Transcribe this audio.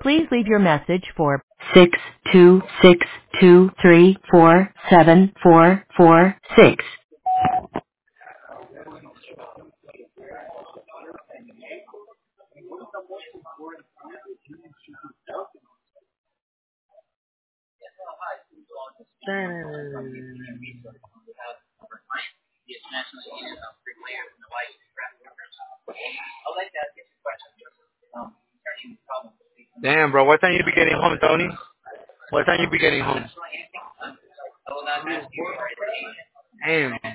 Please leave your message for 62623474446. Damn, bro. What time you be getting home, Tony? What time you be getting home? Damn.